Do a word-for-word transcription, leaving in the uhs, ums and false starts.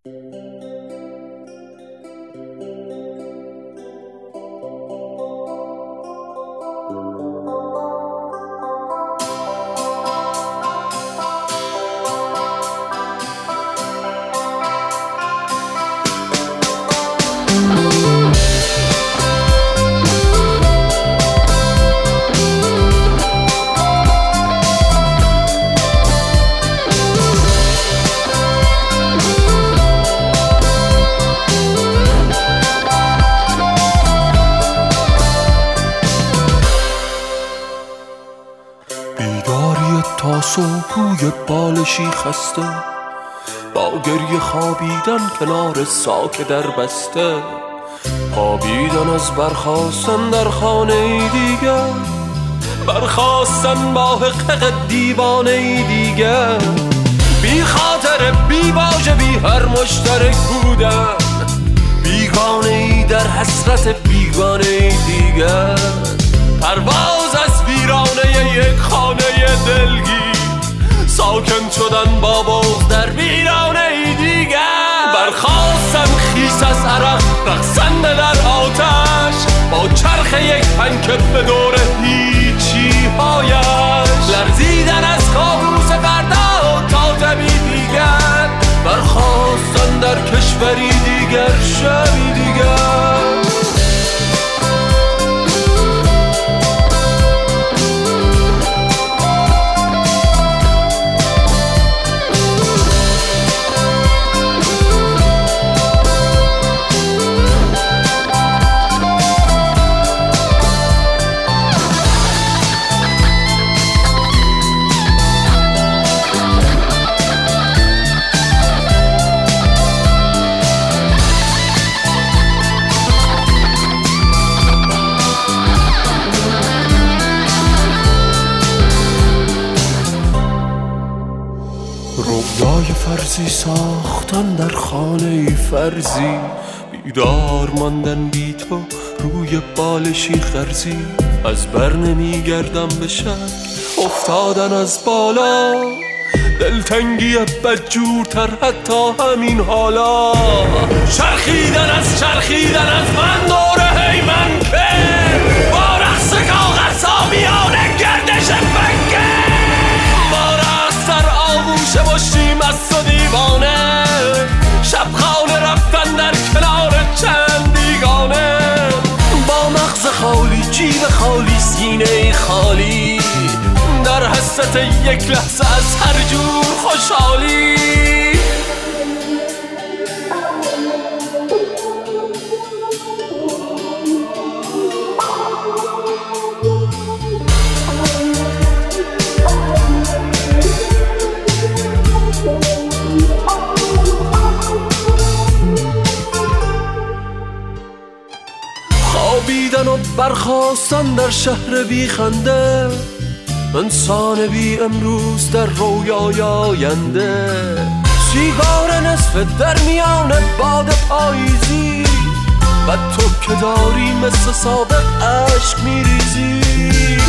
تا صبح روی بالشی خسته، با گریه خوابیدن کنار ساک در بسته، خوابیدن از برخاستن در خانه دیگر، برخاستن با حقق دیوانه دیگر، بی خاطر بی واژه بی هر مشترک بودن، بیگانه ای در حسرت بیگانه دیگر، پرواز از ویرانه یک خانه دلگیر، ساکن شدن با بغض در ویرانه دیگر، برخاستن خیس از عرق رقصنده در آتش، با چرخ یک پنکه به دور هیچی هایش، لرزیدن از کابوس فردا تا دمی دیگر، برخاستن در کشوری دیگر شبی دیگر. رویای فرضی ساختن در خانه فرضی، بیدار ماندن بی تو روی بالشی خرزی، از بر نمی گردم به شک افتادن از بالا، دلتنگی بدجورتر حتی همین حالا، چرخیدن از چرخیدن از من دوره هیمن که، با رقص کاغذ ها میان گردش بنگه، آغوش باشیم از تو دیوانه، شبخانه رفتن در کنار چند بیگانه، با مغز خالی جیب خالی سینه خالی، در حسرت یک لحظه از هر جور خوشحالی. خوابیدن و برخاستن در شهر بی خنده، انسان بی امروز در رویای آینده، سیگار نصف در میان باد پاییزی، و تو که داری مثل سابق عشق میریزی،